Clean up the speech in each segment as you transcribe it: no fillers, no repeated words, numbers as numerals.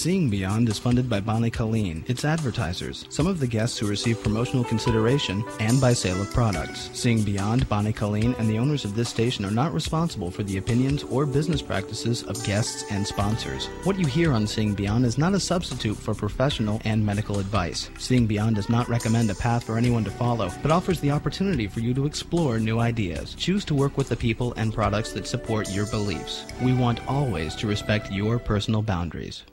Seeing Beyond is funded by Bonnie Colleen, its advertisers, some of the guests who receive promotional consideration, and by sale of products. Seeing Beyond, Bonnie Colleen, and the owners of this station are not responsible for the opinions or business practices of guests and sponsors. What you hear on Seeing Beyond is not a substitute for professional and medical advice. Seeing Beyond does not recommend a path for anyone to follow, but offers the opportunity for you to explore new ideas. Choose to work with the people and products that support your beliefs. We want always to respect your personal boundaries.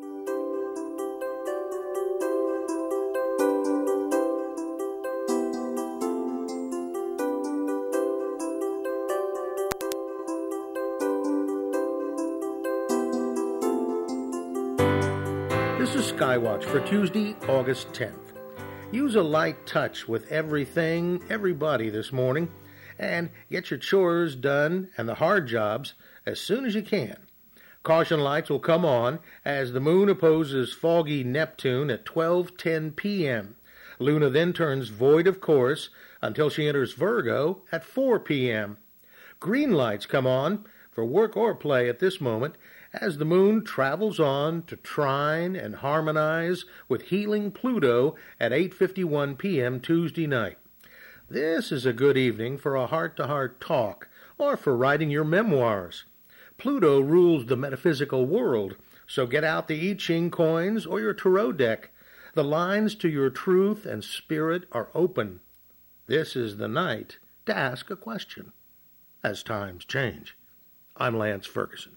This is Skywatch for Tuesday, August 10th. Use a light touch with everything, everybody this morning, and get your chores done and the hard jobs as soon as you can. Caution lights will come on as the moon opposes foggy Neptune at 12:10 p.m. Luna then turns void of course until she enters Virgo at 4 p.m. Green lights come on for work or play at this moment as the moon travels on to trine and harmonize with healing Pluto at 8:51 p.m. Tuesday night. This is a good evening for a heart-to-heart talk or for writing your memoirs. Pluto rules the metaphysical world, so get out the I Ching coins or your tarot deck. The lines to your truth and spirit are open. This is the night to ask a question, as times change. I'm Lance Ferguson.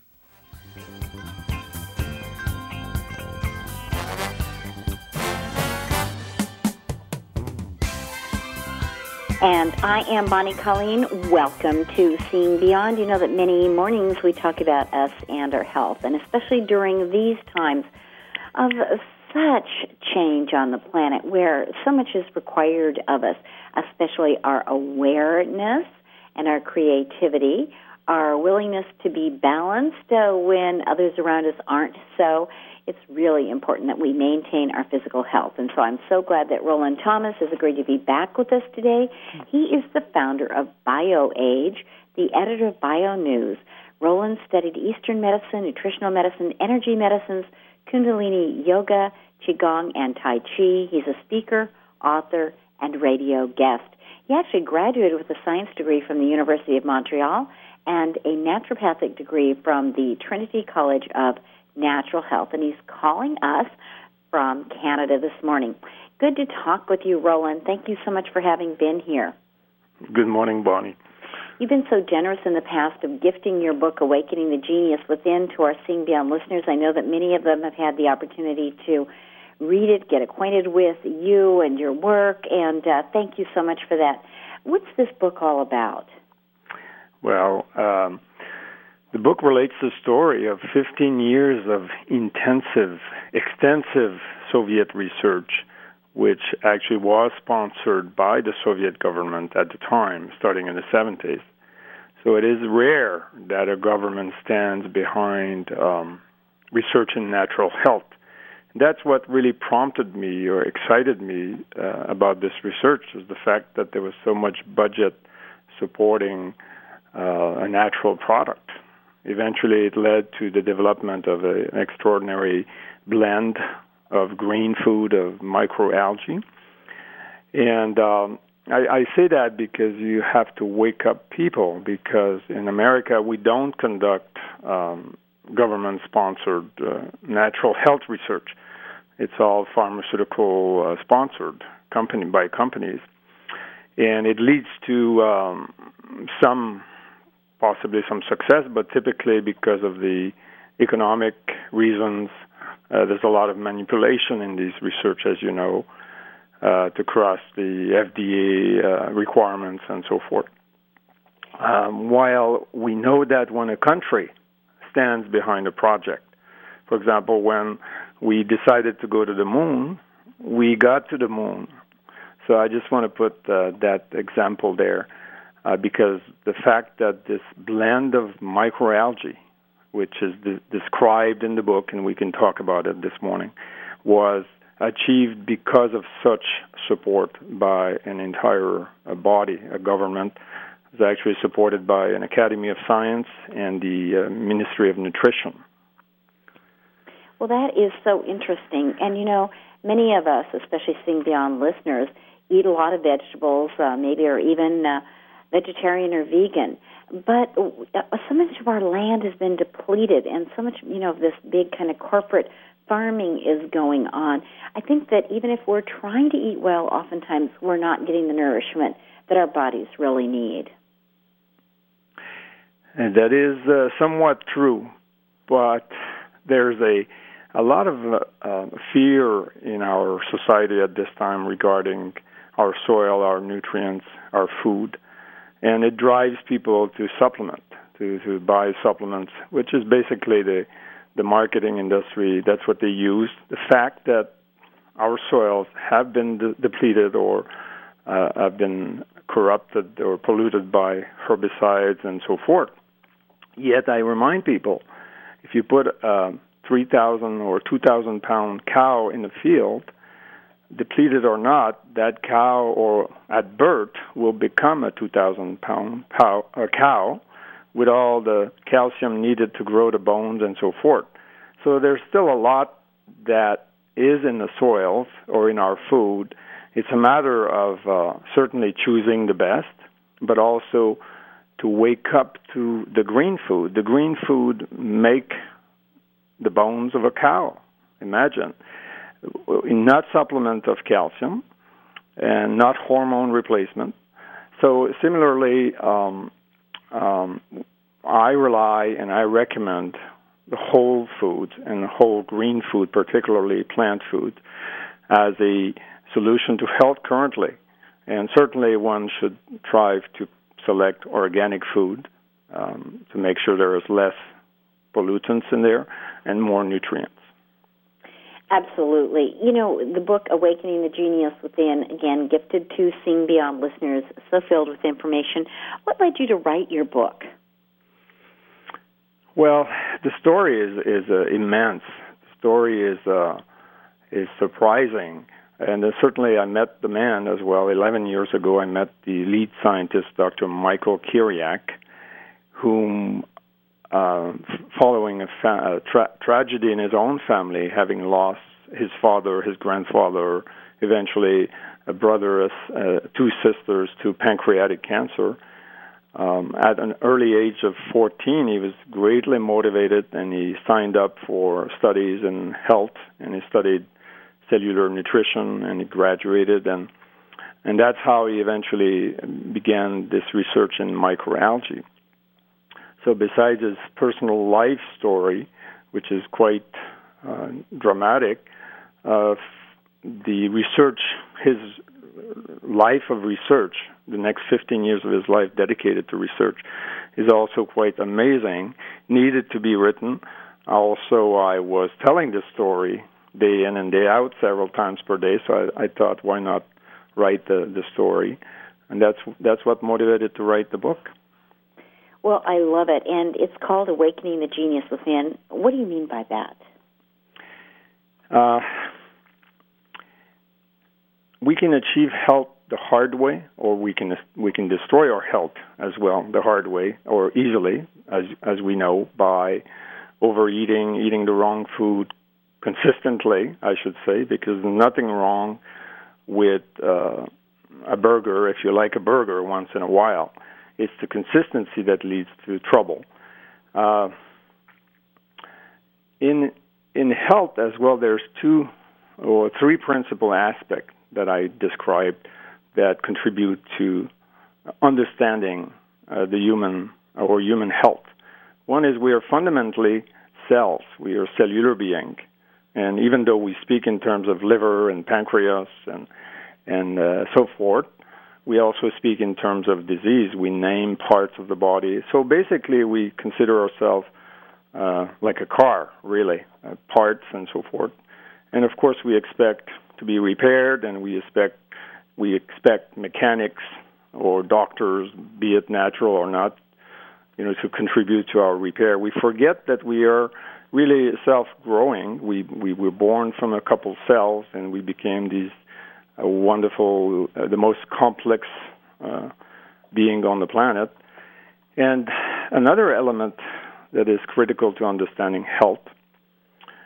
And I am Bonnie Colleen. Welcome to Seeing Beyond. You know that many mornings we talk about us and our health, and especially during these times of such change on the planet where so much is required of us, especially our awareness and our creativity, our willingness to be balanced when others around us aren't so. It's really important that we maintain our physical health. And so I'm so glad that Roland Thomas has agreed to be back with us today. He is the founder of BioAge, the editor of BioNews. Roland studied Eastern medicine, nutritional medicine, energy medicines, Kundalini yoga, Qigong, and Tai Chi. He's a speaker, author, and radio guest. He actually graduated with a science degree from the University of Montreal and a naturopathic degree from the Trinity College of Natural Health, and he's calling us from Canada this morning. Good to talk with you, Roland. Thank you so much for having been here. Good morning, Bonnie. You've been so generous in the past of gifting your book, Awakening the Genius Within, to our Seeing Beyond listeners. I know that many of them have had the opportunity to read it, get acquainted with you and your work, and thank you so much for that. What's this book all about? Well, the book relates the story of 15 years of intensive, extensive Soviet research, which actually was sponsored by the Soviet government at the time, starting in the 70s. So it is rare that a government stands behind research in natural health. That's what really prompted me or excited me about this research, is the fact that there was so much budget supporting a natural product. Eventually, it led to the development of an extraordinary blend of green food, of microalgae. And I say that because you have to wake up people, because in America, we don't conduct government-sponsored natural health research. It's all pharmaceutical-sponsored by companies. And it leads to possibly some success, but typically because of the economic reasons, there's a lot of manipulation in these research, as you know, to cross the FDA requirements and so forth. While we know that when a country stands behind a project, for example, when we decided to go to the moon, we got to the moon. So I just want to put that example there. Because the fact that this blend of microalgae, which is described in the book, and we can talk about it this morning, was achieved because of such support by an entire body, a government. It was actually supported by an Academy of Science and the Ministry of Nutrition. Well, that is so interesting. And, many of us, especially Seeing Beyond listeners, eat a lot of vegetables, maybe are even vegetarian or vegan. But so much of our land has been depleted, and so much, of this big kind of corporate farming is going on. I think that even if we're trying to eat well, oftentimes we're not getting the nourishment that our bodies really need. And that is somewhat true, but there's a lot of fear in our society at this time regarding our soil, our nutrients, our food, and it drives people to supplement, to buy supplements, which is basically the marketing industry. That's what they use. The fact that our soils have been depleted or have been corrupted or polluted by herbicides and so forth. Yet I remind people, if you put a 3,000 or 2,000 pound cow in the field, depleted or not, that cow or at birth will become a 2,000 pound cow with all the calcium needed to grow the bones and so forth. So there's still a lot that is in the soils or in our food. It's a matter of certainly choosing the best, but also to wake up to the green food. The green food make the bones of a cow. Imagine. Not supplement of calcium and not hormone replacement. So similarly, I rely and I recommend the whole foods and the whole green food, particularly plant food, as a solution to health currently. And certainly one should strive to select organic food to make sure there is less pollutants in there and more nutrients. Absolutely. The book, Awakening the Genius Within, again, gifted to Seeing Beyond listeners, so filled with information. What led you to write your book? Well, the story is immense. The story is surprising. And certainly I met the man as well. 11 years ago, I met the lead scientist, Dr. Michael Kiriak, whom following a tragedy in his own family, having lost his father, his grandfather, eventually a brother, two sisters to pancreatic cancer. At an early age of 14, he was greatly motivated, and he signed up for studies in health, and he studied cellular nutrition, and he graduated, and that's how he eventually began this research in microalgae. So besides his personal life story, which is quite dramatic, the research, his life of research, the next 15 years of his life dedicated to research, is also quite amazing, needed to be written. Also, I was telling this story day in and day out several times per day, so I thought, why not write the story? And that's what motivated to write the book. Well, I love it, and it's called Awakening the Genius Within. What do you mean by that? We can achieve health the hard way, or we can destroy our health as well the hard way, or easily, as we know, by overeating, eating the wrong food consistently, I should say, because there's nothing wrong with a burger if you like a burger once in a while. It's the consistency that leads to trouble. In health as well, there's 2 or 3 principal aspects that I described that contribute to understanding the human health. One is we are fundamentally cells. We are cellular being, and even though we speak in terms of liver and pancreas and so forth, we also speak in terms of disease. We name parts of the body. So basically, we consider ourselves like a car, really, parts and so forth. And of course, we expect to be repaired, and we expect mechanics or doctors, be it natural or not, to contribute to our repair. We forget that we are really self-growing. We were born from a couple cells, and we became these wonderful, the most complex being on the planet. And another element that is critical to understanding health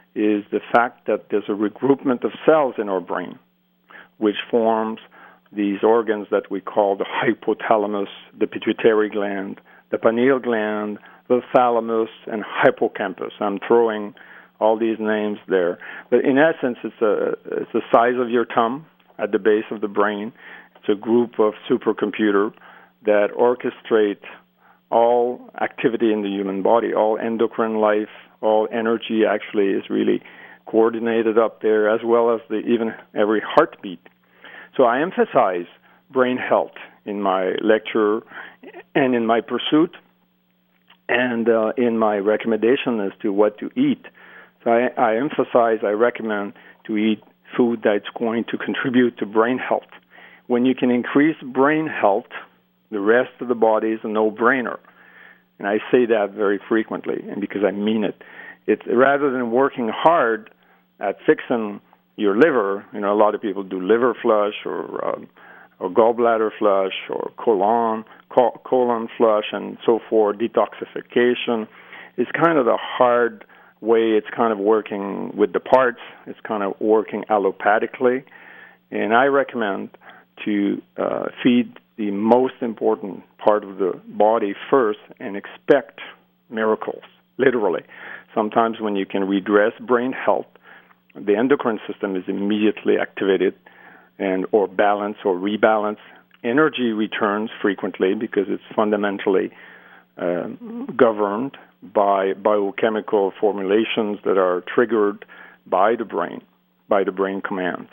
is the fact that there's a regroupment of cells in our brain, which forms these organs that we call the hypothalamus, the pituitary gland, the pineal gland, the thalamus, and hippocampus. I'm throwing all these names there. But in essence, it's the size of your thumb at the base of the brain. It's a group of supercomputers that orchestrate all activity in the human body, all endocrine life, all energy actually is really coordinated up there, as well as even every heartbeat. So I emphasize brain health in my lecture and in my pursuit and in my recommendation as to what to eat. So I recommend to eat food that's going to contribute to brain health. When you can increase brain health, the rest of the body is a no-brainer. And I say that very frequently, and because I mean it. It's rather than working hard at fixing your liver, a lot of people do liver flush or gallbladder flush or colon flush and so forth, detoxification. It's kind of the hard way. It's kind of working with the parts. It's kind of working allopathically. And I recommend to feed the most important part of the body first and expect miracles, literally. Sometimes when you can redress brain health, the endocrine system is immediately activated or balance or rebalance. Energy returns frequently because it's fundamentally governed by biochemical formulations that are triggered by the brain commands.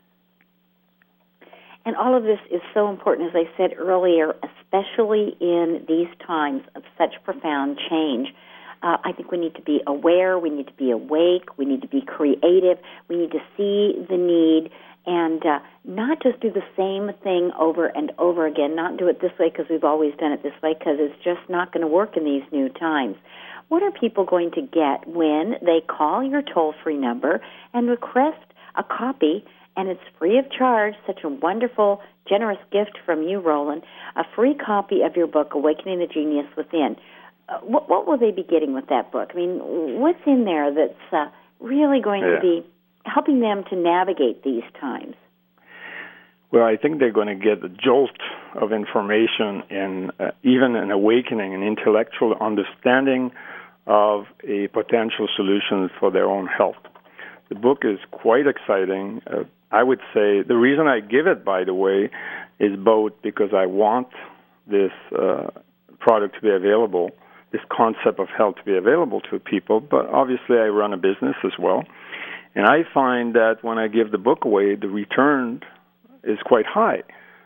And all of this is so important, as I said earlier, especially in these times of such profound change. I think we need to be aware, we need to be awake, we need to be creative, we need to see the need and not just do the same thing over and over again, not do it this way because we've always done it this way, because it's just not going to work in these new times. What are people going to get when they call your toll-free number and request a copy? And it's free of charge, such a wonderful, generous gift from you, Roland, a free copy of your book, Awakening the Genius Within. What will they be getting with that book? I mean, what's in there that's really going to be helping them to navigate these times? Well, I think they're going to get a jolt of information and even an awakening, an intellectual understanding of a potential solution for their own health. The book is quite exciting. I would say the reason I give it, by the way, is both because I want this product to be available, this concept of health to be available to people, but obviously I run a business as well. And I find that when I give the book away, the return is quite high.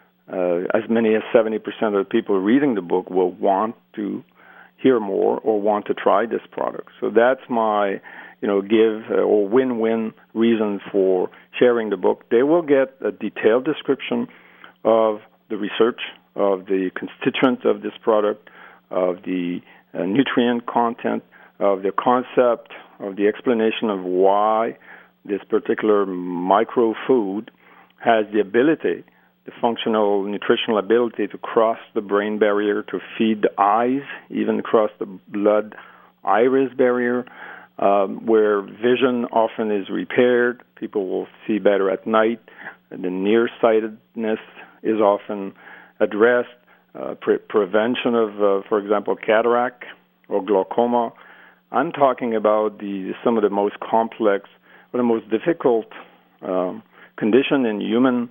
As many as 70% of the people reading the book will want to hear more or want to try this product. So that's my give or win-win reason for sharing the book. They will get a detailed description of the research, of the constituents of this product, of the nutrient content, of the concept, of the explanation of why this particular micro-food has the ability, the functional nutritional ability to cross the brain barrier, to feed the eyes, even cross the blood-iris barrier, where vision often is repaired. People will see better at night. The nearsightedness is often addressed. Prevention of, for example, cataract or glaucoma. I'm talking about some of the most complex or the most difficult condition in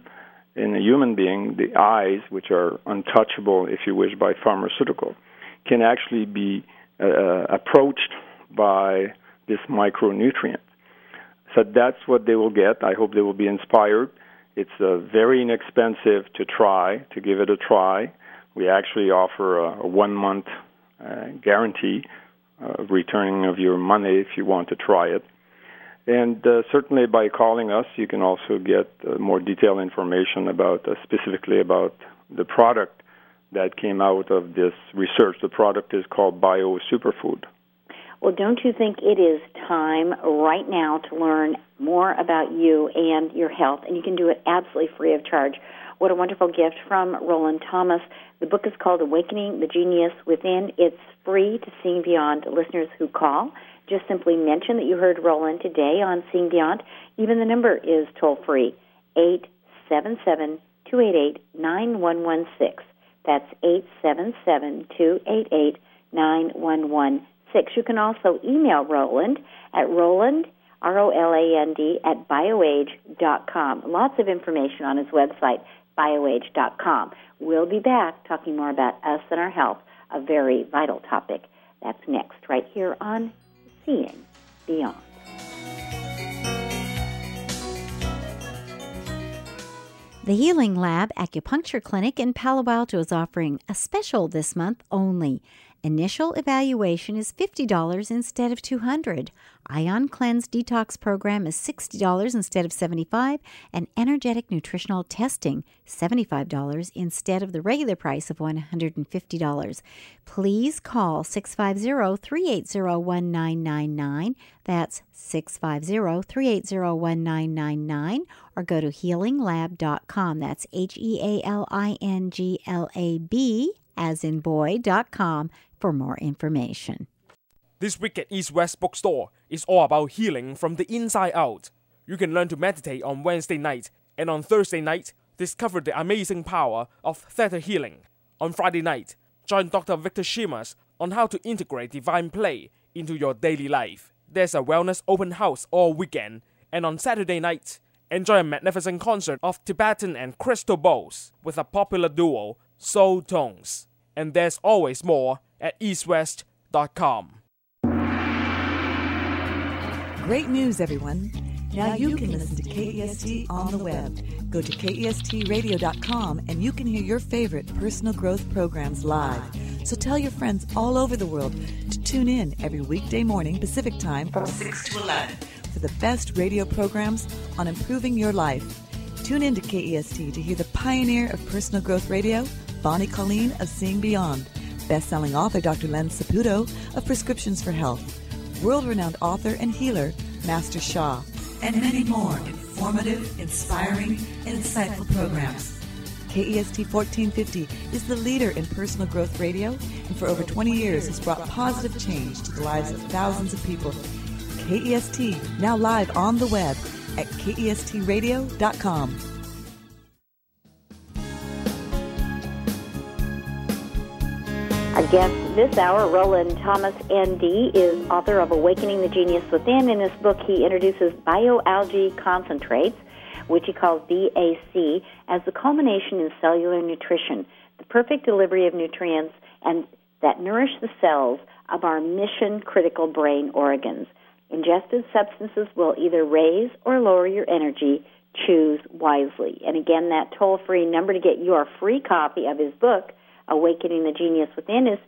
a human being, the eyes, which are untouchable, if you wish, by pharmaceutical, can actually be approached by this micronutrient. So that's what they will get. I hope they will be inspired. It's very inexpensive to give it a try. We actually offer a 1-month guarantee of returning of your money if you want to try it. And certainly by calling us, you can also get more detailed information specifically about the product that came out of this research. The product is called Bio Superfood. Well, don't you think it is time right now to learn more about you and your health? And you can do it absolutely free of charge. What a wonderful gift from Roland Thomas. The book is called Awakening the Genius Within. It's free to Seeing Beyond listeners who call. Just simply mention that you heard Roland today on Seeing Beyond. Even the number is toll-free, 877-288-9116. That's 877-288-9116. You can also email Roland at Roland, R-O-L-A-N-D, at bioage.com. Lots of information on his website, bioage.com. We'll be back talking more about us and our health, a very vital topic. That's next, right here on Seeing Beyond. The Healing Lab Acupuncture Clinic in Palo Alto is offering a special this month only. Initial evaluation is $50 instead of $200. Ion Cleanse Detox Program is $60 instead of $75, and energetic nutritional testing $75 instead of the regular price of $150. Please call 650-380-1999. That's 650-380-1999, or go to healinglab.com. That's HEALINGLAB as in boy.com for more information. This week at East West Bookstore is all about healing from the inside out. You can learn to meditate on Wednesday night, and on Thursday night, discover the amazing power of theta healing. On Friday night, join Dr. Victor Shimas on how to integrate divine play into your daily life. There's a wellness open house all weekend, and on Saturday night, enjoy a magnificent concert of Tibetan and crystal bowls with a popular duo, Soul Tones. And there's always more at eastwest.com. Great news, everyone. Now you can listen to KEST on the web. Go to KESTradio.com and you can hear your favorite personal growth programs live. So tell your friends all over the world to tune in every weekday morning Pacific time from 6 to 11 for the best radio programs on improving your life. Tune in to KEST to hear the pioneer of personal growth radio, Bonnie Colleen of Seeing Beyond, best-selling author Dr. Len Saputo of Prescriptions for Health, world-renowned author and healer Master Shah, and many more informative, inspiring, and insightful programs. KEST 1450 is the leader in personal growth radio, and for over 20 years has brought positive change to the lives of thousands of people. KEST, now live on the web at KESTradio.com. Our guest this hour, Roland Thomas, ND, is author of Awakening the Genius Within. In this book, he introduces bioalgae concentrates, which he calls BAC, as the culmination in cellular nutrition, the perfect delivery of nutrients and that nourish the cells of our mission-critical brain organs. Ingested substances will either raise or lower your energy. Choose wisely. And again, that toll-free number to get your free copy of his book, Awakening the Genius Within, is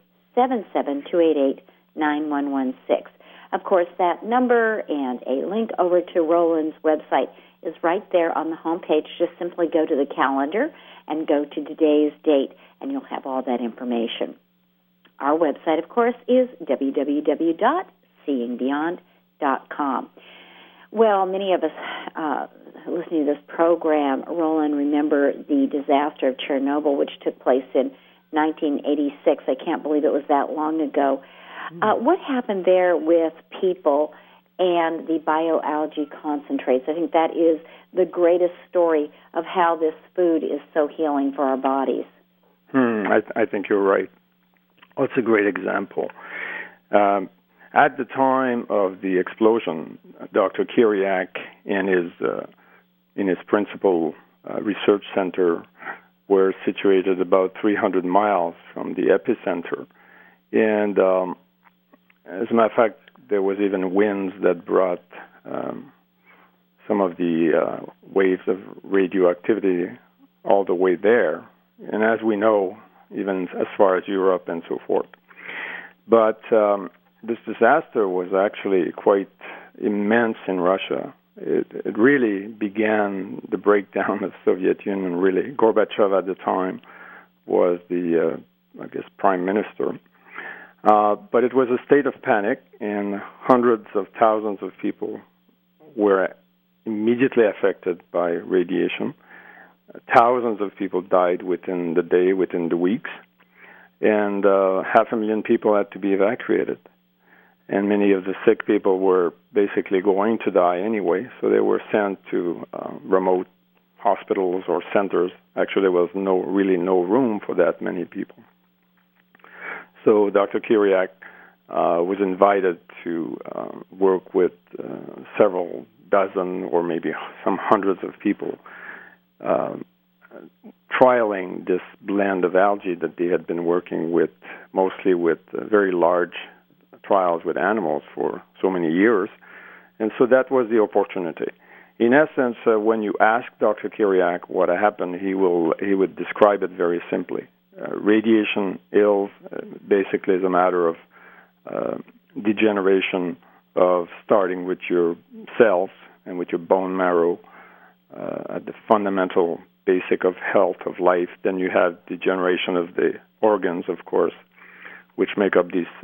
877-288-9116. Of course, that number and a link over to Roland's website is right there on the homepage. Just simply go to the calendar and go to today's date, and you'll have all that information. Our website, of course, is www.seeingbeyond.com. Well, many of us listening to this program, Roland, remember the disaster of Chernobyl, which took place in 1986. I can't believe it was that long ago. What happened there with people and the bioalgae concentrates? I think that is the greatest story of how this food is so healing for our bodies. I think you're right. Well, it's a great example. At the time of the explosion, Dr. Kiriak and in his principal research center were situated about 300 miles from the epicenter. And as a matter of fact, there was even winds that brought some of the waves of radioactivity all the way there. And as we know, even as far as Europe and so forth. But this disaster was actually quite immense in Russia. It really began the breakdown of the Soviet Union, really. Gorbachev at the time was the, prime minister. But it was a state of panic, and hundreds of thousands of people were immediately affected by radiation. thousands of people died within the day, within the weeks, and 500,000 people had to be evacuated. And many of the sick people were basically going to die anyway, so they were sent to remote hospitals or centers. Actually, there was really no room for that many people. So Dr. Kiriak was invited to work with several dozen or maybe some hundreds of people trialing this blend of algae that they had been working with, mostly with very large trials with animals for so many years. And so that was the opportunity. In essence, when you ask Dr. Kiriak what happened, he would describe it very simply. Radiation ills basically is a matter of degeneration of starting with your cells and with your bone marrow at the fundamental basic of health of life. Then you have degeneration of the organs, of course, which make up these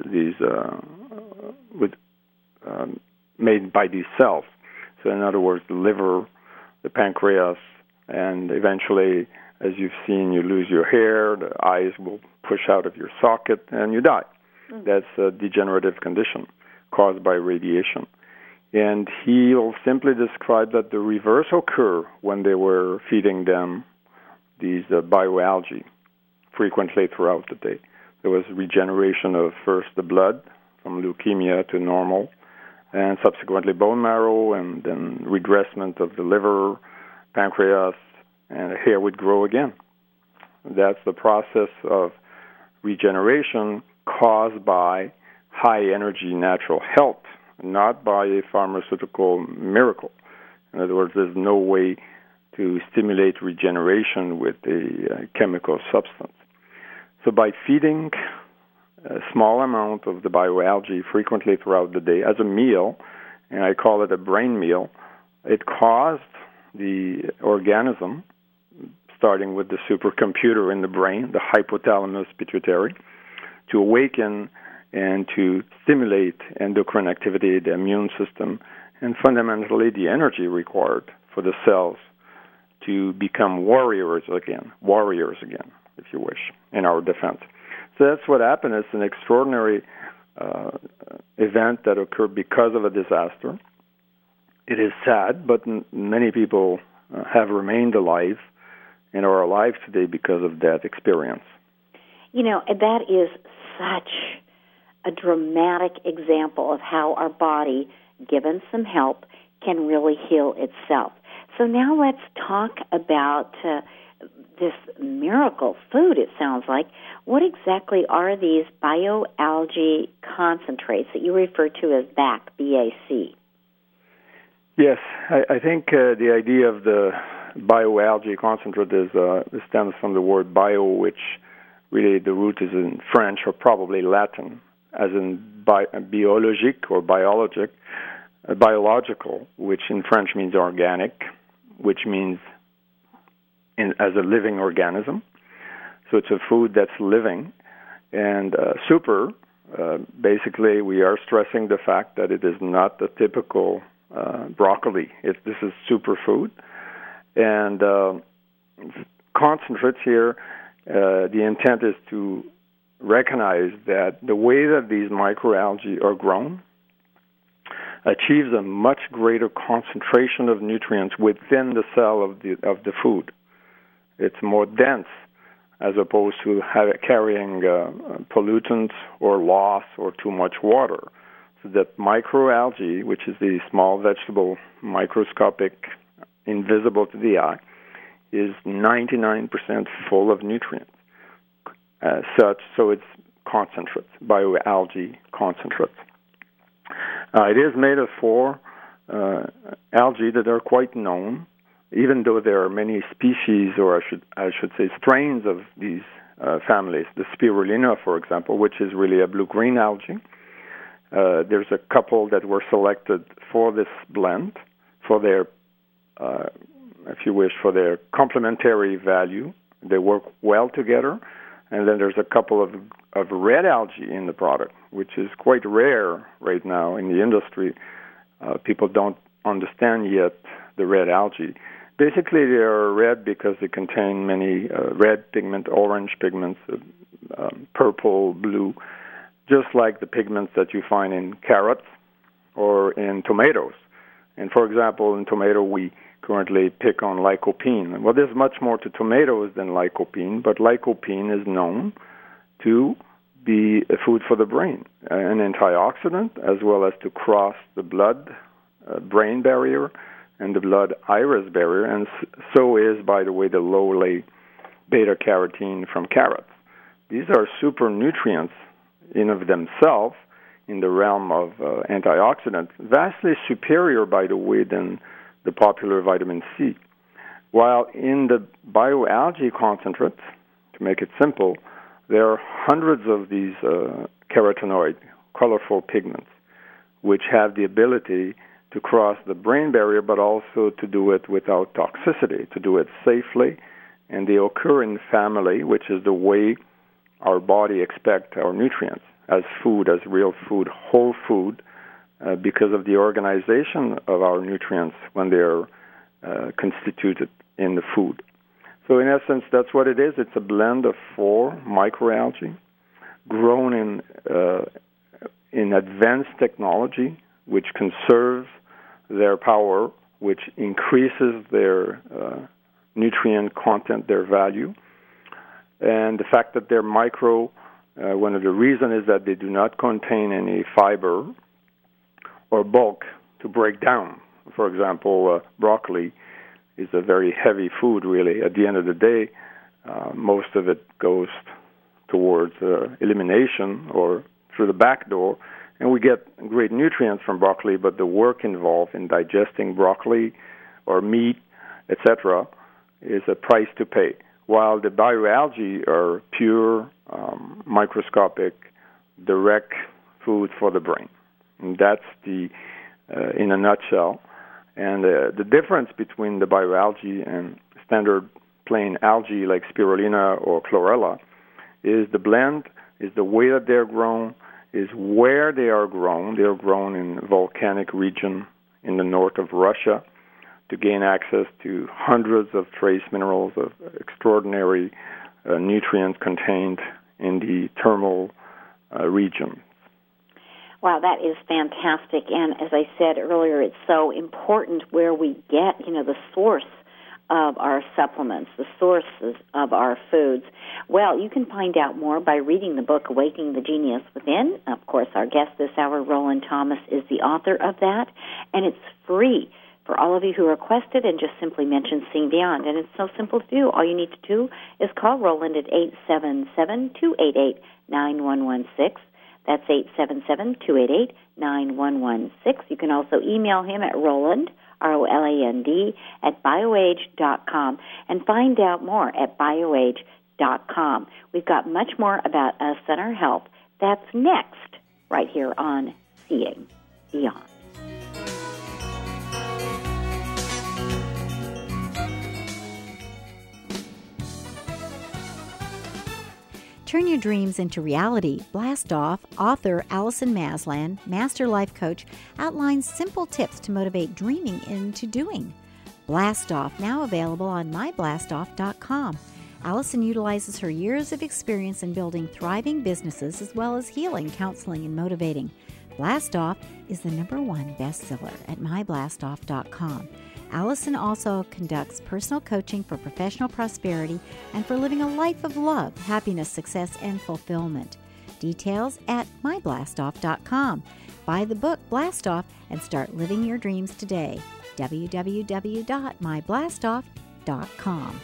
made by these cells. So in other words, the liver, the pancreas, and eventually, as you've seen, you lose your hair, the eyes will push out of your socket, and you die. That's a degenerative condition caused by radiation. And he'll simply describe that the reverse occur when they were feeding them these bioalgae frequently throughout the day. There was regeneration of first the blood from leukemia to normal, and subsequently bone marrow, and then regressment of the liver, pancreas, and hair would grow again. That's the process of regeneration caused by high-energy natural health, not by a pharmaceutical miracle. In other words, there's no way to stimulate regeneration with a chemical substance. So by feeding a small amount of the bioalgae frequently throughout the day as a meal, and I call it a brain meal, it caused the organism, starting with the supercomputer in the brain, the hypothalamus pituitary, to awaken and to stimulate endocrine activity, the immune system, and fundamentally the energy required for the cells to become warriors again, if you wish, in our defense. So that's what happened. It's an extraordinary event that occurred because of a disaster. It is sad, but many people have remained alive and are alive today because of that experience. You know, that is such a dramatic example of how our body, given some help, can really heal itself. So now let's talk about this miracle food, it sounds like. What exactly are these bioalgae concentrates that you refer to as BAC, B-A-C? Yes, I think the idea of the bioalgae concentrate stems from the word bio, which really the root is in French or probably Latin, as in biologique or biological, which in French means organic, which means as a living organism. So it's a food that's living. And super, basically we are stressing the fact that it is not the typical broccoli. This is superfood. And concentrates here, the intent is to recognize that the way that these microalgae are grown achieves a much greater concentration of nutrients within the cell of the food. It's more dense as opposed to carrying pollutants or loss or too much water. So that microalgae, which is the small vegetable, microscopic, invisible to the eye, is 99% full of nutrients. So it's concentrates, bioalgae concentrates. It is made of 4 algae that are quite known, even though there are many species, or I should say strains of these families. The spirulina, for example, which is really a blue-green algae. There's a couple that were selected for this blend, for their, if you wish, for their complementary value. They work well together. And then there's a couple of red algae in the product, which is quite rare right now in the industry. People don't understand yet the red algae. basically they are red because they contain many red pigment, orange pigments, purple, blue, just like the pigments that you find in carrots or in tomatoes. And for example, in tomato, we currently pick on lycopene. Well, there's much more to tomatoes than lycopene, but lycopene is known to be a food for the brain, an antioxidant, as well as to cross the blood-brain barrier and the blood-iris barrier, and so is, by the way, the low-lay beta-carotene from carrots. These are super nutrients in of themselves in the realm of antioxidants, vastly superior, by the way, than the popular vitamin C. While in the bioalgae concentrates, to make it simple, there are hundreds of these carotenoid, colorful pigments, which have the ability to cross the brain barrier, but also to do it without toxicity, to do it safely, and they occur in family, which is the way our body expects our nutrients, as food, as real food, whole food, because of the organization of our nutrients when they're constituted in the food. So in essence, that's what it is. It's a blend of 4 microalgae grown in advanced technology, which conserves their power, which increases their nutrient content, their value. And the fact that they're micro, one of the reasons is that they do not contain any fiber or bulk to break down. For example, broccoli is a very heavy food, really. At the end of the day, most of it goes towards elimination or through the back door, and we get great nutrients from broccoli, but the work involved in digesting broccoli or meat, etc., is a price to pay. While the bioalgae are pure, microscopic, direct food for the brain. And that's in a nutshell. And the difference between the bioalgae and standard plain algae like spirulina or chlorella is the blend, is the way that they're grown, is where they are grown. They're grown in volcanic region in the north of Russia to gain access to hundreds of trace minerals of extraordinary nutrients contained in the thermal region. Wow, that is fantastic. And as I said earlier, it's so important where we get, the source of our supplements, the sources of our foods. Well, you can find out more by reading the book, Awakening the Genius Within. Of course, our guest this hour, Roland Thomas, is the author of that, and it's free for all of you who requested, and just simply mention Seeing Beyond. And it's so simple to do. All you need to do is call Roland at 877-288-9116. That's 877-288-9116. You can also email him at Roland, ROLAND, at bioage.com, and find out more at bioage.com. We've got much more about us and our health. That's next, right here on Seeing Beyond. Turn your dreams into reality. Blast Off author Allison Maslan, master life coach, outlines simple tips to motivate dreaming into doing. Blast Off, now available on myblastoff.com. Allison utilizes her years of experience in building thriving businesses as well as healing, counseling, and motivating. Blast Off is the #1 bestseller at myblastoff.com. Allison also conducts personal coaching for professional prosperity and for living a life of love, happiness, success, and fulfillment. Details at myblastoff.com. Buy the book Blast Off and start living your dreams today. www.myblastoff.com.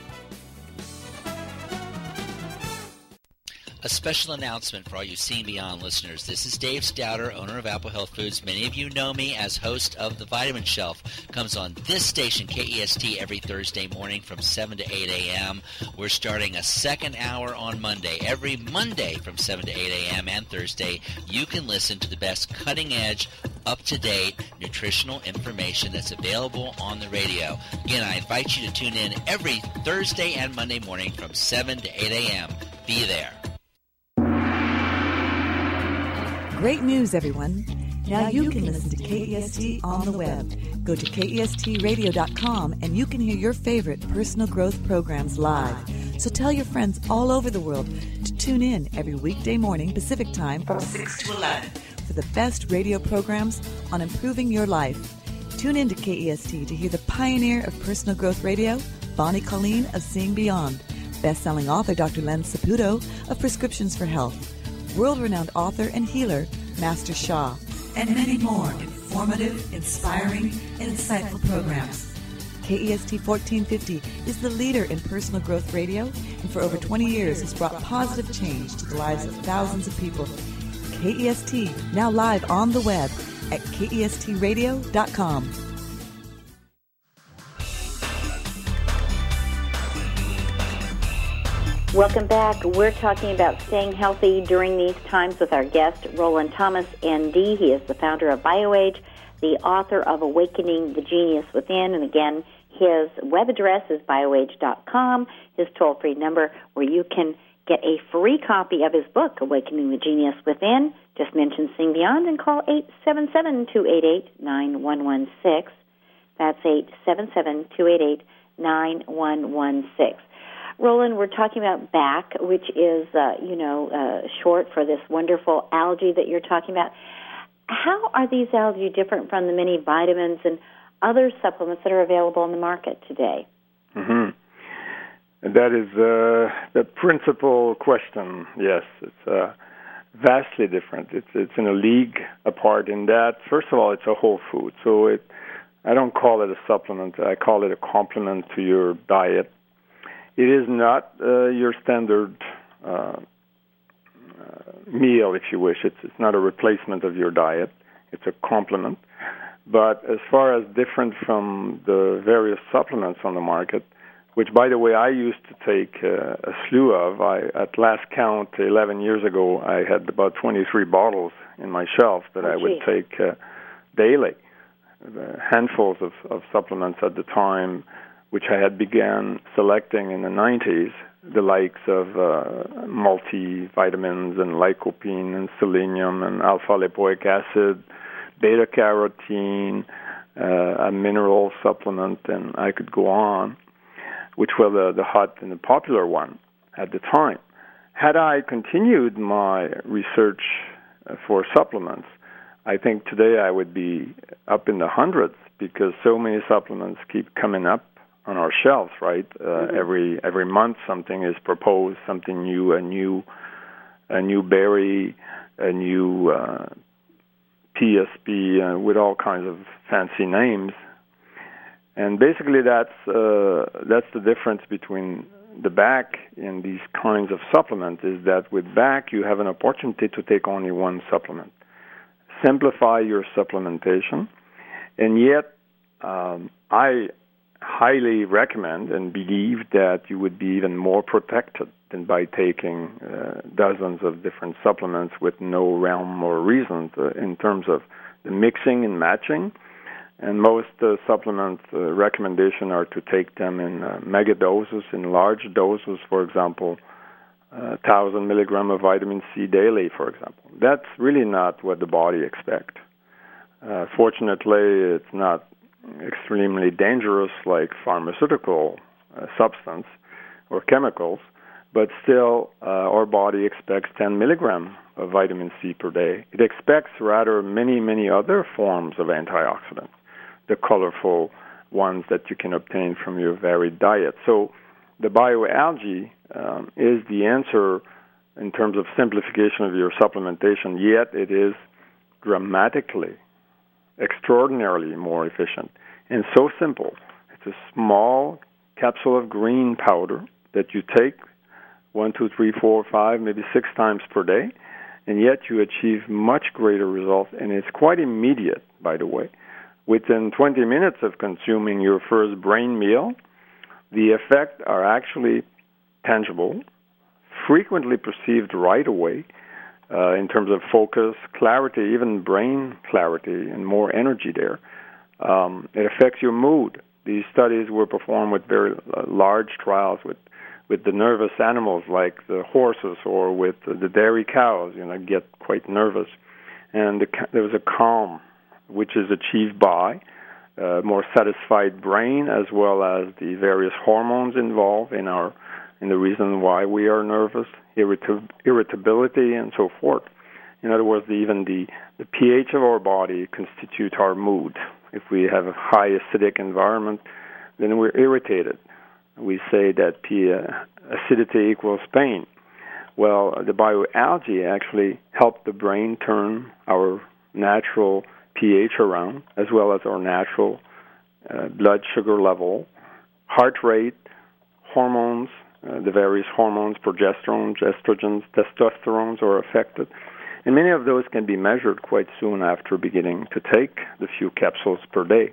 A special announcement for all you Seeing Beyond listeners. This is Dave Stouter, owner of Apple Health Foods. Many of you know me as host of The Vitamin Shelf. Comes on this station, KEST, every Thursday morning from 7 to 8 a.m. We're starting a second hour on Monday. Every Monday from 7 to 8 a.m. and Thursday, you can listen to the best cutting-edge, up-to-date nutritional information that's available on the radio. Again, I invite you to tune in every Thursday and Monday morning from 7 to 8 a.m. Be there. Great news, everyone. Now you can listen to KEST on the web. Go to KESTradio.com and you can hear your favorite personal growth programs live. So tell your friends all over the world to tune in every weekday morning Pacific Time from 6 to 11 for the best radio programs on improving your life. Tune in to KEST to hear the pioneer of personal growth radio, Bonnie Colleen of Seeing Beyond, best-selling author Dr. Len Saputo of Prescriptions for Health, world-renowned author and healer Master Sha, and many more informative, inspiring, and insightful programs. KEST 1450 is the leader in personal growth radio and for over 20 years has brought positive change to the lives of thousands of people. KEST, now live on the web at KESTradio.com. Welcome back. We're talking about staying healthy during these times with our guest, Roland Thomas, ND. He is the founder of BioAge, the author of Awakening the Genius Within. And again, his web address is bioage.com, his toll-free number where you can get a free copy of his book, Awakening the Genius Within. Just mention Seeing Beyond and call 877-288-9116. That's 877-288-9116. Roland, we're talking about BAC, which is, short for this wonderful algae that you're talking about. How are these algae different from the many vitamins and other supplements that are available in the market today? Mm-hmm. And that is the principal question. Yes, it's vastly different. It's in a league apart in that, first of all, it's a whole food. So I don't call it a supplement. I call it a complement to your diet. It is not your standard meal, if you wish. It's not a replacement of your diet. It's a complement. But as far as different from the various supplements on the market, which, by the way, I used to take a slew of. At last count, 11 years ago, I had about 23 bottles in my shelf that I would take daily. Handfuls of supplements at the time, which I had began selecting in the 90s, the likes of multivitamins and lycopene and selenium and alpha-lipoic acid, beta-carotene, a mineral supplement, and I could go on, which were the hot and the popular one at the time. Had I continued my research for supplements, I think today I would be up in the hundreds because so many supplements keep coming up on our shelves, right? Every month something is proposed, something new, a new berry, a new PSP, with all kinds of fancy names. And basically that's the difference between the BAC and these kinds of supplements, is that with BAC you have an opportunity to take only one supplement. Simplify your supplementation, and yet I highly recommend and believe that you would be even more protected than by taking dozens of different supplements with no rhyme or reason in terms of the mixing and matching. And most supplement recommendations are to take them in mega doses, in large doses, for example, 1,000 milligram of vitamin C daily, for example. That's really not what the body expects. Fortunately, it's not extremely dangerous like pharmaceutical substance or chemicals, but still our body expects 10 milligram of vitamin C per day. It expects rather many, many other forms of antioxidants, the colorful ones that you can obtain from your varied diet. So the bioalgae is the answer in terms of simplification of your supplementation, yet it is dramatically, extraordinarily more efficient and so simple. It's a small capsule of green powder that you take 1, 2, 3, 4, 5, maybe 6 times per day, and yet you achieve much greater results, and it's quite immediate, by the way. Within 20 minutes of consuming your first brain meal, the effects are actually tangible, frequently perceived right away in terms of focus, clarity, even brain clarity, and more energy there. It affects your mood. These studies were performed with very large trials with the nervous animals like the horses or with the dairy cows, get quite nervous. and there was a calm, which is achieved by a more satisfied brain, as well as the various hormones involved in the reason why we are nervous, irritability, and so forth. In other words, even the pH of our body constitutes our mood. If we have a high acidic environment, then we're irritated. We say that acidity equals pain. Well, the bioalgae actually help the brain turn our natural pH around, as well as our natural blood sugar level, heart rate, hormones, the various hormones, progesterone, estrogens, testosterone are affected. And many of those can be measured quite soon after beginning to take the few capsules per day.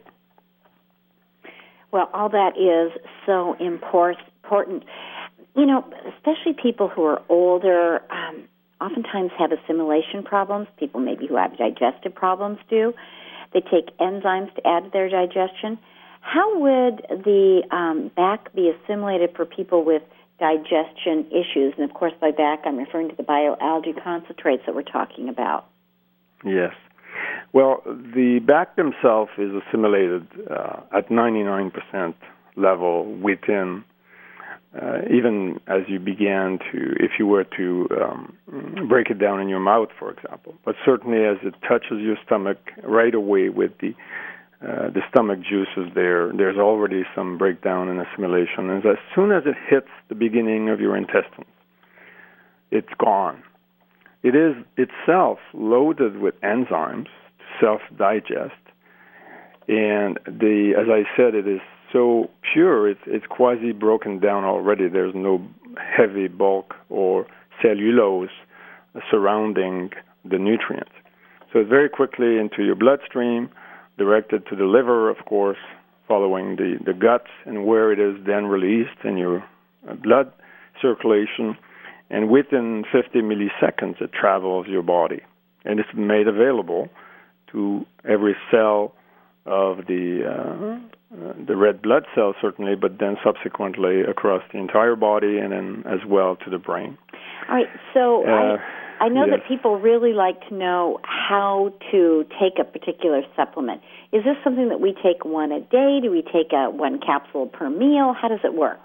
Well, all that is so important. You know, especially people who are older oftentimes have assimilation problems. People maybe who have digestive problems do. They take enzymes to add to their digestion. How would the back be assimilated for people with digestion issues? And, of course, by back, I'm referring to the bioalgae concentrates that we're talking about. Yes. Well, the back themselves is assimilated at 99% level within, even as you began to, if you were to break it down in your mouth, for example. But certainly as it touches your stomach right away with the stomach juices there's already some breakdown and assimilation. And as soon as it hits the beginning of your intestines, it's gone. It is itself loaded with enzymes to self-digest. And as I said, it is so pure, it's quasi broken down already. There's no heavy bulk or cellulose surrounding the nutrients. So it's very quickly into your bloodstream, directed to the liver, of course, following the guts, and where it is then released in your blood circulation. And within 50 milliseconds, it travels your body. And it's made available to every cell of the red blood cell, certainly, but then subsequently across the entire body and then as well to the brain. All right, so I know yes. that people really like to know how to take a particular supplement. Is this something that we take one a day? Do we take one capsule per meal? How does it work?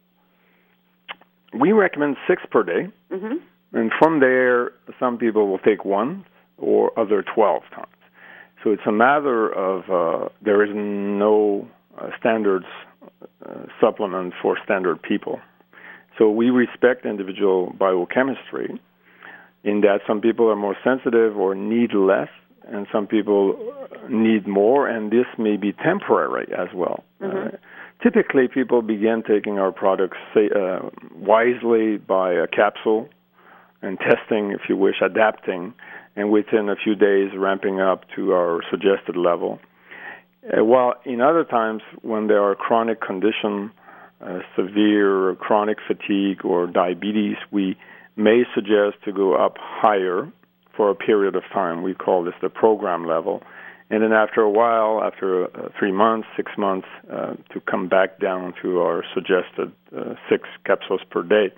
We recommend 6 per day. Mm-hmm. And from there, some people will take 1 or other 12 times. So it's a matter of there is no standards supplement for standard people. So we respect individual biochemistry in that some people are more sensitive or need less, and some people need more, and this may be temporary as well. Mm-hmm. Typically, people begin taking our products wisely by a capsule and testing, if you wish, adapting, and within a few days ramping up to our suggested level. While in other times, when there are chronic condition, severe chronic fatigue or diabetes, we may suggest to go up higher for a period of time. We call this the program level. And then after a while, after 3 months, 6 months, to come back down to our suggested 6 capsules per day.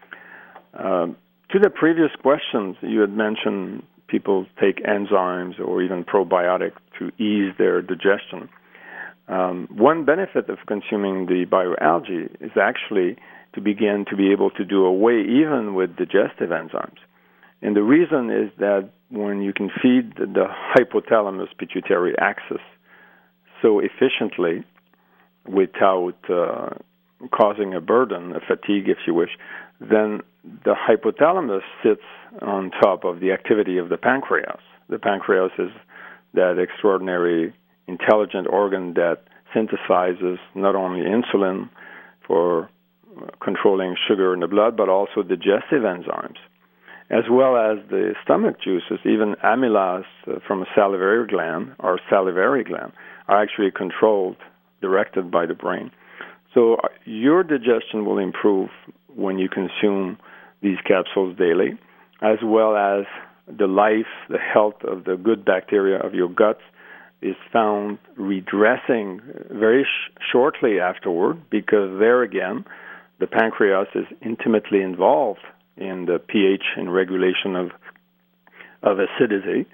To the previous questions, you had mentioned people take enzymes or even probiotics to ease their digestion. One benefit of consuming the bioalgae is actually to begin to be able to do away even with digestive enzymes. And the reason is that when you can feed the hypothalamus pituitary axis so efficiently without causing a burden, a fatigue if you wish, then the hypothalamus sits on top of the activity of the pancreas. The pancreas is that extraordinary intelligent organ that synthesizes not only insulin for controlling sugar in the blood, but also digestive enzymes, as well as the stomach juices. Even amylase from a salivary gland or salivary gland are actually controlled, directed by the brain. So your digestion will improve when you consume these capsules daily, as well as the health of the good bacteria of your guts is found redressing very shortly afterward, because there again, the pancreas is intimately involved in the pH and regulation of acidity,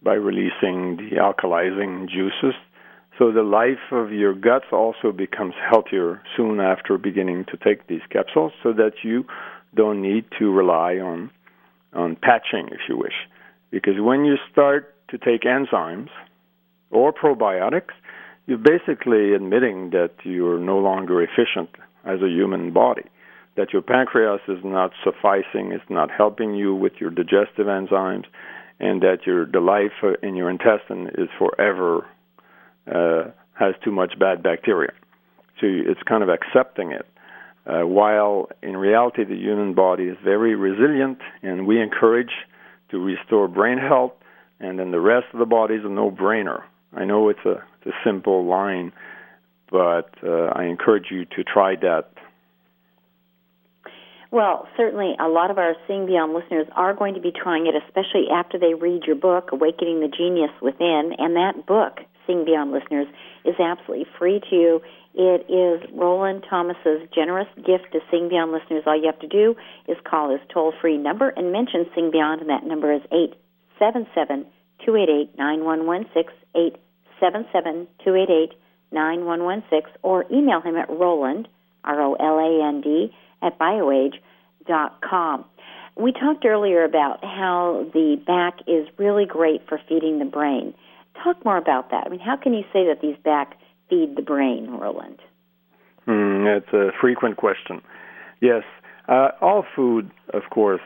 by releasing the alkalizing juices. So the life of your guts also becomes healthier soon after beginning to take these capsules, so that you don't need to rely on patching, if you wish. Because when you start to take enzymes or probiotics, you're basically admitting that you're no longer efficient as a human body, that your pancreas is not sufficing, it's not helping you with your digestive enzymes, and that the life in your intestine is forever has too much bad bacteria. So it's kind of accepting it. While in reality the human body is very resilient, and we encourage to restore brain health, and then the rest of the body is a no-brainer. I know it's a simple line, but I encourage you to try that. Well, certainly a lot of our Seeing Beyond listeners are going to be trying it, especially after they read your book, Awakening the Genius Within. And that book, Seeing Beyond listeners, is absolutely free to you. It is Roland Thomas's generous gift to Seeing Beyond listeners. All you have to do is call his toll-free number and mention Seeing Beyond, and that number is 877-288-9116, 877-288-9116, or email him at Roland, ROLAND, at bioage.com. We talked earlier about how the back is really great for feeding the brain. Talk more about that. I mean, how can you say that these back feed the brain, Roland? That's a frequent question. Yes, all food, of course,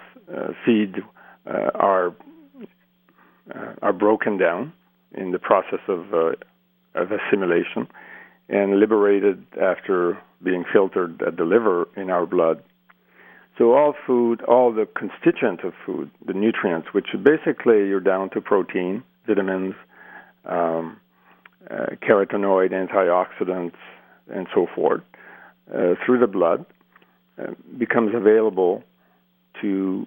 are broken down in the process of assimilation and liberated after being filtered at the liver in our blood. So all food, all the constituents of food, the nutrients, which basically you're down to protein, vitamins, carotenoid, antioxidants, and so forth, through the blood, becomes available to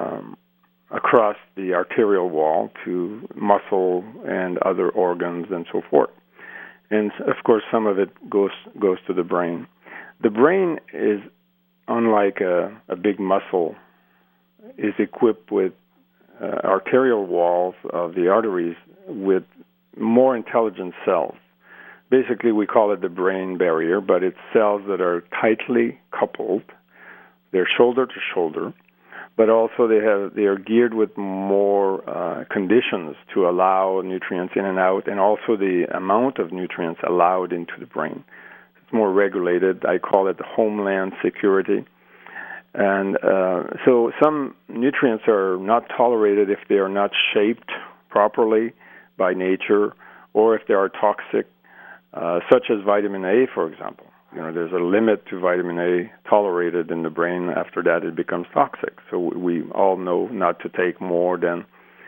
across the arterial wall to muscle and other organs and so forth. And of course, some of it goes to the brain. The brain is, unlike a big muscle, is equipped with arterial walls of the arteries with more intelligent cells. Basically, we call it the brain barrier, but it's cells that are tightly coupled. They're shoulder to shoulder, but also they are geared with more conditions to allow nutrients in and out, and also the amount of nutrients allowed into the brain. It's more regulated. I call it the homeland security. And so some nutrients are not tolerated if they are not shaped properly by nature, or if they are toxic, such as vitamin A, for example. There's a limit to vitamin A tolerated in the brain. After that, it becomes toxic. So we all know not to take more than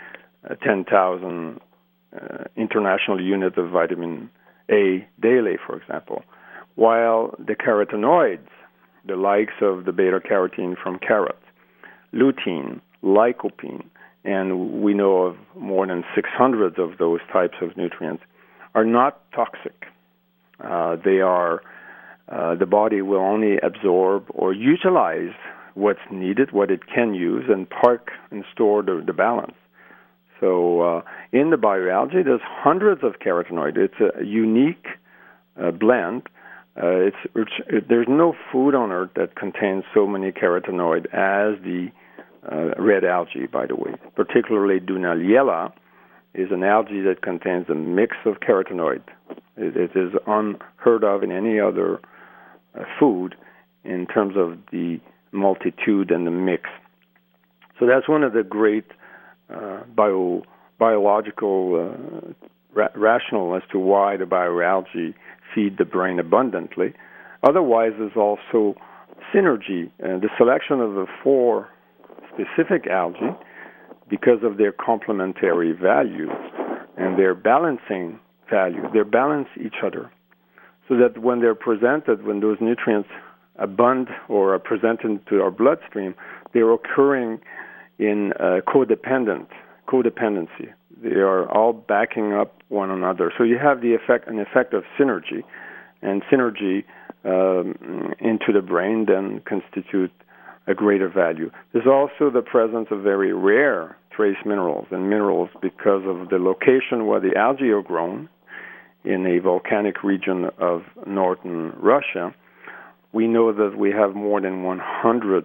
10,000 international units of vitamin A daily, for example. While the carotenoids, the likes of the beta-carotene from carrots, lutein, lycopene, and we know of more than 600 of those types of nutrients, are not toxic. They are the body will only absorb or utilize what's needed, what it can use, and park and store the balance. So in the bioalgae, there's hundreds of carotenoids. It's a unique blend. There's no food on earth that contains so many carotenoids as the red algae, by the way. Particularly Dunaliella is an algae that contains a mix of carotenoid. It is unheard of in any other food in terms of the multitude and the mix. So that's one of the great biological rationale as to why the bioalgae feed the brain abundantly. Otherwise, there's also synergy. The selection of the 4 specific algae, because of their complementary value and their balancing value, they balance each other, so that when they're presented, when those nutrients abund or are presented to our bloodstream, they're occurring in codependency. They are all backing up one another. So you have an effect of synergy, and synergy into the brain then constitute a greater value. There's also the presence of very rare trace minerals and minerals because of the location where the algae are grown in a volcanic region of northern Russia. We know that we have more than 100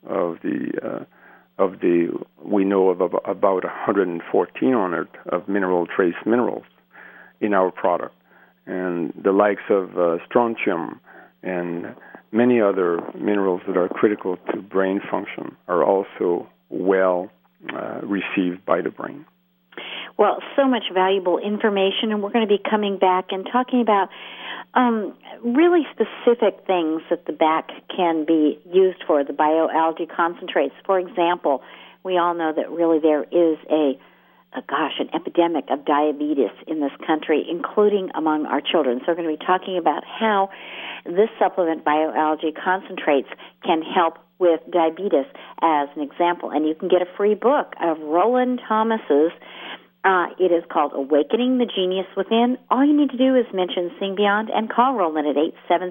we know of about 114 of mineral trace minerals in our product, and the likes of strontium and many other minerals that are critical to brain function are also well received by the brain. Well, so much valuable information, and we're going to be coming back and talking about really specific things that the back can be used for, the bioalgae concentrates. For example, we all know that really there is an epidemic of diabetes in this country, including among our children. So we're going to be talking about how this supplement, bioalgae concentrates, can help with diabetes as an example. And you can get a free book of Roland Thomas's. It is called Awakening the Genius Within. All you need to do is mention Sing Beyond and call Roland at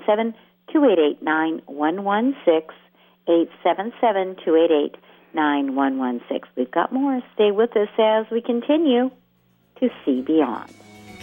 877-288-9116, 877-288-9116. We've got more. Stay with us as we continue to see beyond.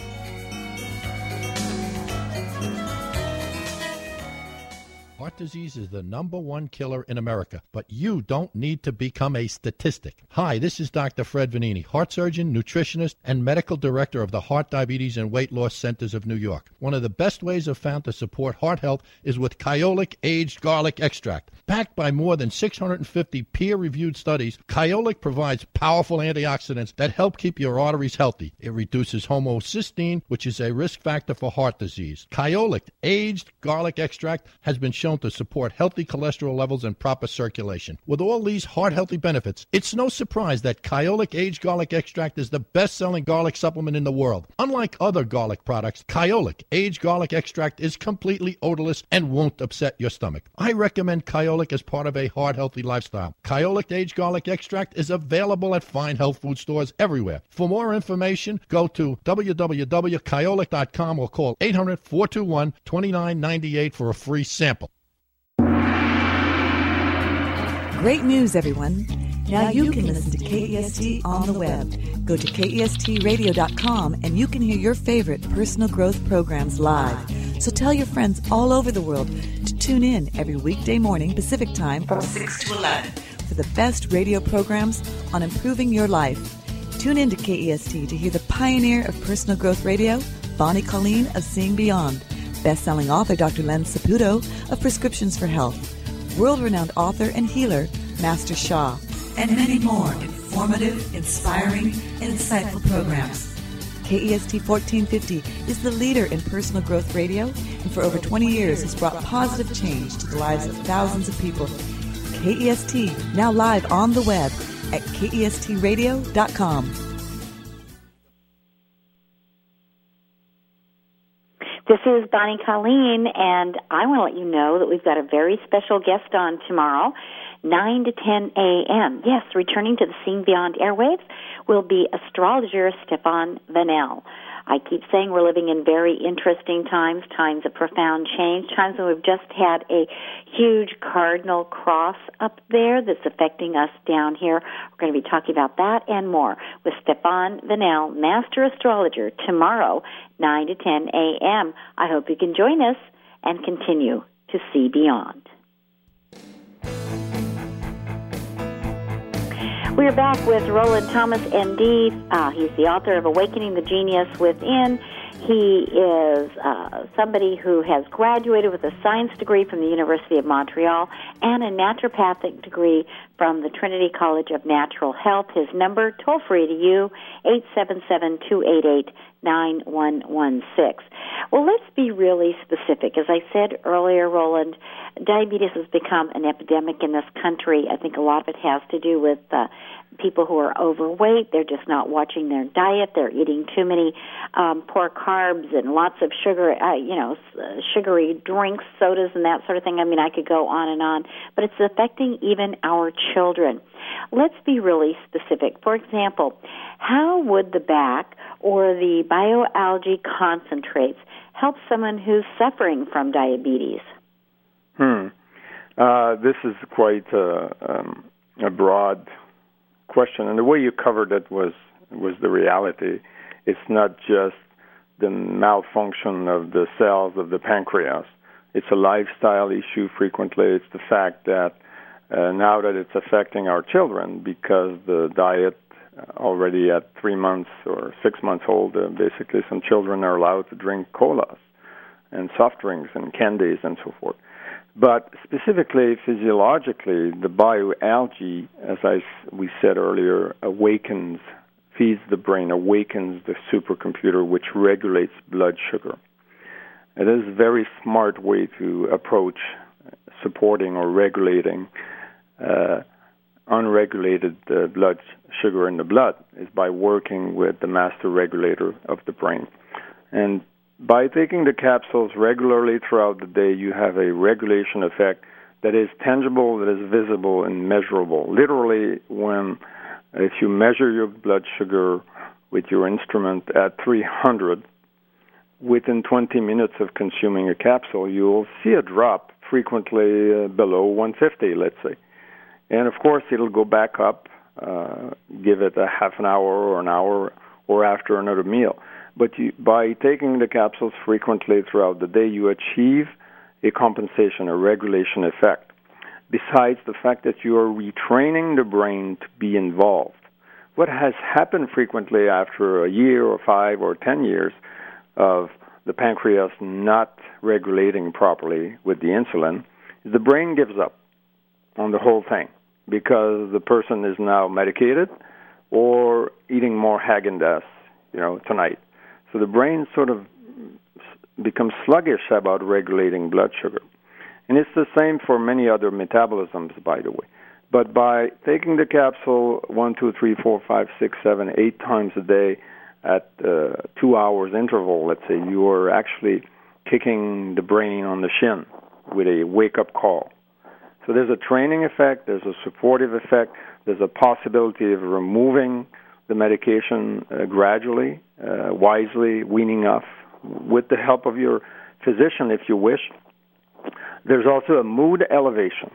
Heart disease is the #1 killer in America, but you don't need to become a statistic. Hi, this is Dr. Fred Vanini, heart surgeon, nutritionist, and medical director of the Heart, Diabetes, and Weight Loss Centers of New York. One of the best ways I've found to support heart health is with Kyolic Aged Garlic Extract. Backed by more than 650 peer-reviewed studies, Kyolic provides powerful antioxidants that help keep your arteries healthy. It reduces homocysteine, which is a risk factor for heart disease. Kyolic Aged Garlic Extract has been shown to support healthy cholesterol levels and proper circulation. With all these heart-healthy benefits, it's no surprise that Kyolic Aged Garlic Extract is the best-selling garlic supplement in the world. Unlike other garlic products, Kyolic Aged Garlic Extract is completely odorless and won't upset your stomach. I recommend Kyolic as part of a heart-healthy lifestyle. Kyolic Aged Garlic Extract is available at fine health food stores everywhere. For more information, go to www.kyolic.com or call 800-421-2998 for a free sample. Great news, everyone. Now you can listen to KEST on the web. Go to KESTradio.com and you can hear your favorite personal growth programs live. So tell your friends all over the world to tune in every weekday morning Pacific Time from 6 to 11 for the best radio programs on improving your life. Tune in to KEST to hear the pioneer of personal growth radio, Bonnie Colleen of Seeing Beyond, best-selling author Dr. Len Saputo of Prescriptions for Health, world-renowned author and healer, Master Shah, and many more informative, inspiring, and insightful programs. KEST 1450 is the leader in personal growth radio, and for over 20 years has brought positive change to the lives of thousands of people. KEST, now live on the web at KESTradio.com. This is Bonnie Colleen, and I want to let you know that we've got a very special guest on tomorrow, 9 to 10 a.m. Yes, returning to the Seeing Beyond airwaves will be astrologer Stefan Vanel. I keep saying we're living in very interesting times, times of profound change, times when we've just had a huge cardinal cross up there that's affecting us down here. We're going to be talking about that and more with Stefan Vanel, Master Astrologer, tomorrow, 9 to 10 a.m. I hope you can join us and continue to see beyond. We're back with Roland Thomas, MD. He's the author of Awakening the Genius Within. He is somebody who has graduated with a science degree from the University of Montreal and a naturopathic degree from the Trinity College of Natural Health. His number, toll-free to you, 877-288-9116. Well, let's be really specific. As I said earlier, Roland, diabetes has become an epidemic in this country. I think a lot of it has to do with people who are overweight. They're just not watching their diet. They're eating too many poor carbs and lots of sugar, sugary drinks, sodas, and that sort of thing. I mean, I could go on and on, but it's affecting even our children. Let's be really specific. For example, how would the BAC or the bioalgae concentrates help someone who's suffering from diabetes? This is quite a broad question, and the way you covered it was the reality. It's not just the malfunction of the cells of the pancreas. It's a lifestyle issue frequently. It's the fact that now that it's affecting our children because the diet already at 3 months or 6 months old, basically some children are allowed to drink colas and soft drinks and candies and so forth. But specifically, physiologically, the bioalgae, as we said earlier, feeds the brain, awakens the supercomputer which regulates blood sugar. It is a very smart way to approach supporting or regulating unregulated blood sugar in the blood, is by working with the master regulator of the brain. And by taking the capsules regularly throughout the day, you have a regulation effect that is tangible, that is visible and measurable. Literally, if you measure your blood sugar with your instrument at 300, within 20 minutes of consuming a capsule, you'll see a drop frequently below 150, let's say. And, of course, it'll go back up, give it a half an hour or an hour or after another meal. But by taking the capsules frequently throughout the day, you achieve a compensation, a regulation effect, besides the fact that you are retraining the brain to be involved. What has happened frequently after a year or 5 or 10 years of the pancreas not regulating properly with the insulin is the brain gives up on the whole thing because the person is now medicated or eating more Häagen-Dazs, tonight. So the brain sort of becomes sluggish about regulating blood sugar. And it's the same for many other metabolisms, by the way. But by taking the capsule 1, 2, 3, 4, 5, 6, 7, 8 times a day at 2 hours interval, let's say, you are actually kicking the brain on the shin with a wake-up call. So there's a training effect, there's a supportive effect, there's a possibility of removing the medication gradually, wisely, weaning off, with the help of your physician if you wish. There's also a mood elevation.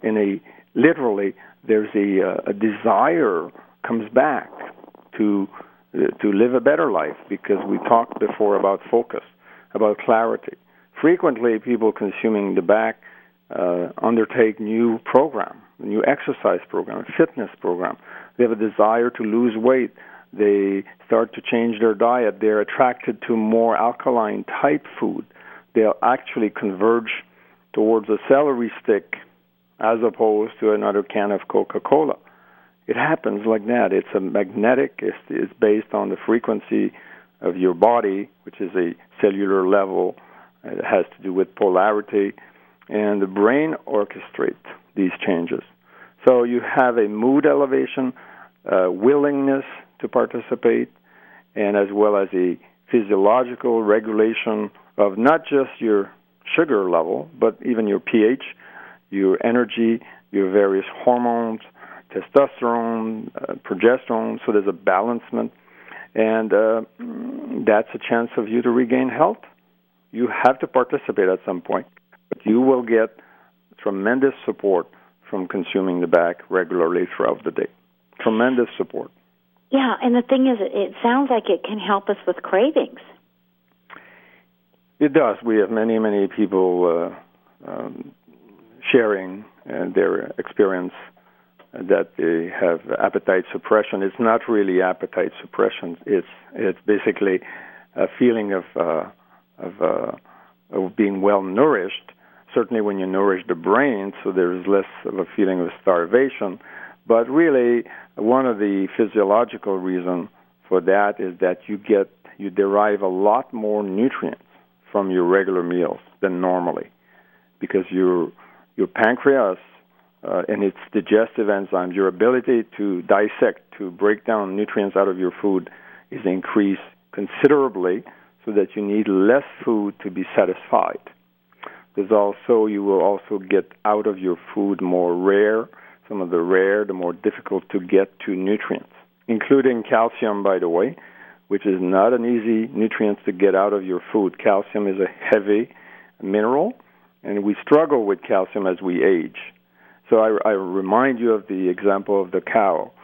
Literally, there's a desire comes back to live a better life, because we talked before about focus, about clarity. Frequently, people consuming the back undertake new exercise program, fitness program. They have a desire to lose weight. They start to change their diet. They're attracted to more alkaline type food. They'll actually converge towards a celery stick as opposed to another can of Coca-Cola. It happens like that. It's a magnetic. It's based on the frequency of your body, which is a cellular level. It has to do with polarity. And the brain orchestrates these changes. So you have a mood elevation, willingness to participate, and as well as a physiological regulation of not just your sugar level, but even your pH, your energy, your various hormones, testosterone, progesterone. So there's a balancement, and that's a chance of you to regain health. You have to participate at some point, but you will get tremendous support from consuming the back regularly throughout the day. Tremendous support. Yeah, and the thing is, it sounds like it can help us with cravings. It does. We have many, many people sharing their experience that they have appetite suppression. It's not really appetite suppression. It's basically a feeling of being well nourished. Certainly, when you nourish the brain, so there's less of a feeling of starvation. But really, one of the physiological reasons for that is that you derive a lot more nutrients from your regular meals than normally, because your pancreas and its digestive enzymes, your ability to dissect, to break down nutrients out of your food, is increased considerably, so that you need less food to be satisfied. You will also get out of your food more rare, some of the more difficult to get to nutrients, including calcium, by the way, which is not an easy nutrient to get out of your food. Calcium is a heavy mineral, and we struggle with calcium as we age. So I remind you of the example of the cow.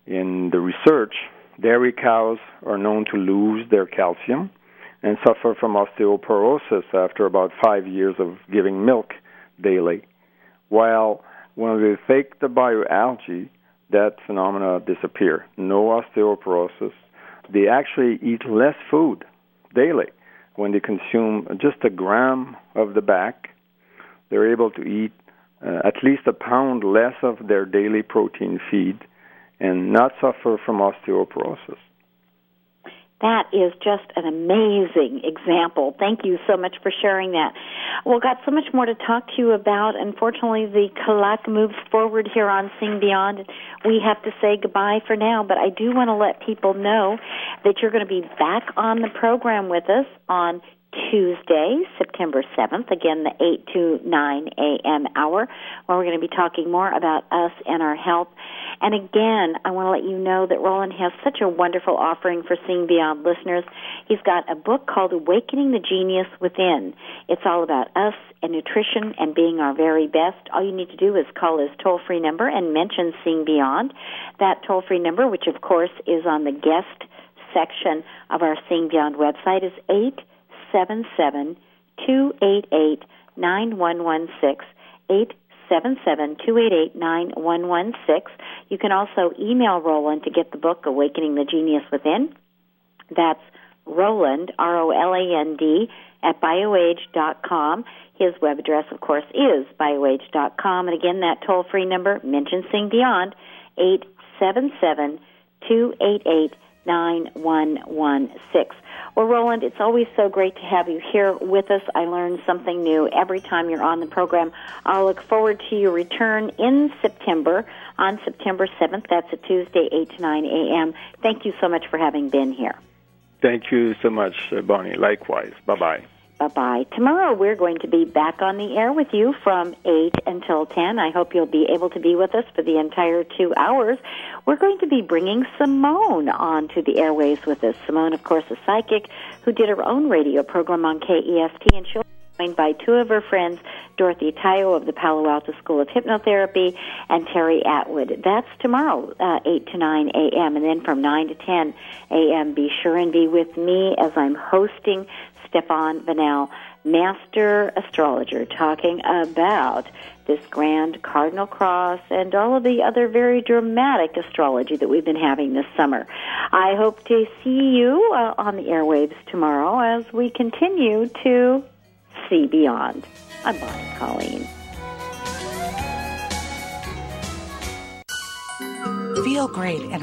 In the research, dairy cows are known to lose their calcium and suffer from osteoporosis after about 5 years of giving milk daily. While when they take the bioalgae, that phenomena disappear. No osteoporosis. They actually eat less food daily. When they consume just a gram of the back, they're able to eat at least a pound less of their daily protein feed and not suffer from osteoporosis. That is just an amazing example. Thank you so much for sharing that. We've got so much more to talk to you about. Unfortunately, the clock moves forward here on Seeing Beyond. We have to say goodbye for now, but I do want to let people know that you're going to be back on the program with us on Tuesday, September 7th, again, the 8 to 9 a.m. hour, where we're going to be talking more about us and our health. And again, I want to let you know that Roland has such a wonderful offering for Seeing Beyond listeners. He's got a book called Awakening the Genius Within. It's all about us and nutrition and being our very best. All you need to do is call his toll-free number and mention Seeing Beyond. That toll-free number, which of course is on the guest section of our Seeing Beyond website, is 877-288-9116, 877-288-9116. You can also email Roland to get the book, Awakening the Genius Within. That's Roland, R-O-L-A-N-D, at bioage.com. His web address, of course, is bioage.com. And again, that toll-free number, mention Seeing Beyond, 877-288-9116. Well, Roland, it's always so great to have you here with us. I learn something new every time you're on the program. I'll look forward to your return in September, on September 7th. That's a Tuesday, 8 to 9 a.m. Thank you so much for having been here. Thank you so much, Bonnie. Likewise. Bye-bye. Bye-bye. Tomorrow we're going to be back on the air with you from 8 until 10. I hope you'll be able to be with us for the entire 2 hours. We're going to be bringing Simone onto the airwaves with us. Simone, of course, a psychic who did her own radio program on KEST, and she'll be joined by two of her friends, Dorothy Tayo of the Palo Alto School of Hypnotherapy and Terry Atwood. That's tomorrow, 8 to 9 a.m. And then from 9 to 10 a.m., be sure and be with me as I'm hosting Stefan Vanel, master astrologer, talking about this grand cardinal cross and all of the other very dramatic astrology that we've been having this summer. I hope to see you on the airwaves tomorrow as we continue to see beyond. I'm Bonnie Colleen. Feel great and